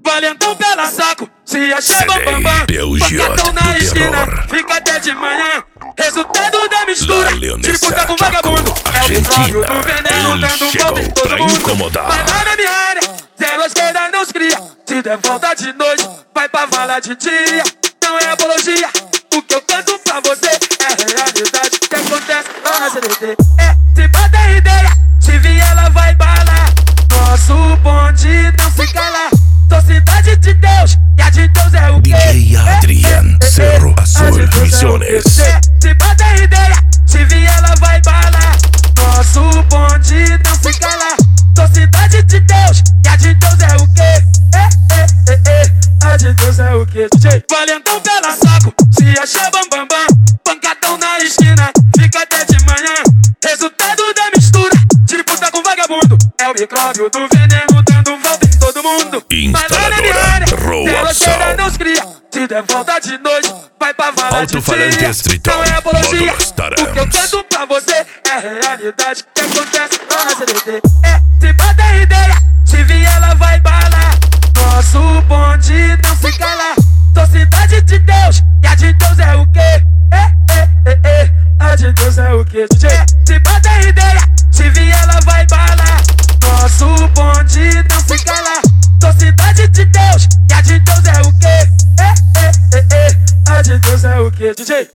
valentão pela saco, se acha bambambam. Pancadão na esquina, fica até de manhã. Resultado da mistura, disputa com vagabundo. É o micróbio do veneno, dando volta em todo mundo. Vai lá na minha área, zero esquerda não se cria. Se der volta de noite, vai pra vala de dia. Não é apologia, o que eu canto pra você é realidade que acontece lá na CDT. Se bata ideia, se vir ela vai balar. Nosso bonde não se cala. Sou cidade de Deus, e a de Deus é o quê? DJ Adrian, Cerro Azul Misiones. Se bata ideia, se vir ela vai balar. Nosso bonde não se cala. Sou cidade de Deus, e a de Deus é o quê? A de Deus é o quê? DJ valentão pela saco, se acha bambambam. Pancadão na esquina, fica até de manhã. Resultado da mistura, disputa com vagabundo. É o micróbio do veneno dando volta em todo mundo. Instaladora Roa Sound. Não se cria, se der volta de noite, vai pra vala de dia. Tritão, não é apologia, módulos o que eu Tarams. canto pra você é realidade que acontece lá na CDT. Se bata ideia, se vir ela vai balar. Nosso bonde não se cala. Sou cidade de Deus, e a de Deus é o quê? A de Deus é o quê? DJ